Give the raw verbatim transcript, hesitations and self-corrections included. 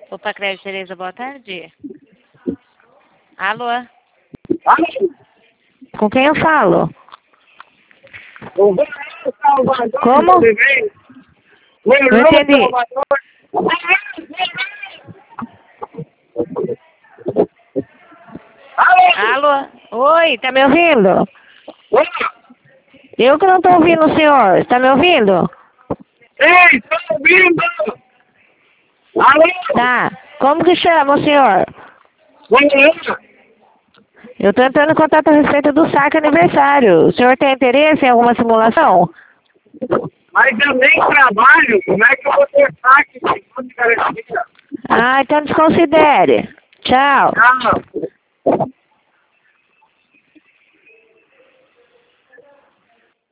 Opa, Crédito Tereza, boa tarde. Alô? Com quem eu falo? Como? Não entendi. Alô? Oi, tá me ouvindo? Eu que não tô ouvindo o senhor. Tá me ouvindo? Ei, tô ouvindo! Alô? Tá. Como que chama o senhor? Manhã? Eu tô entrando em contato a respeito do saque aniversário. O senhor tem interesse em alguma simulação? Mas eu nem trabalho, como é que eu vou ter saque de tudo de garantia? Ah, então desconsidere. Tchau. Tchau.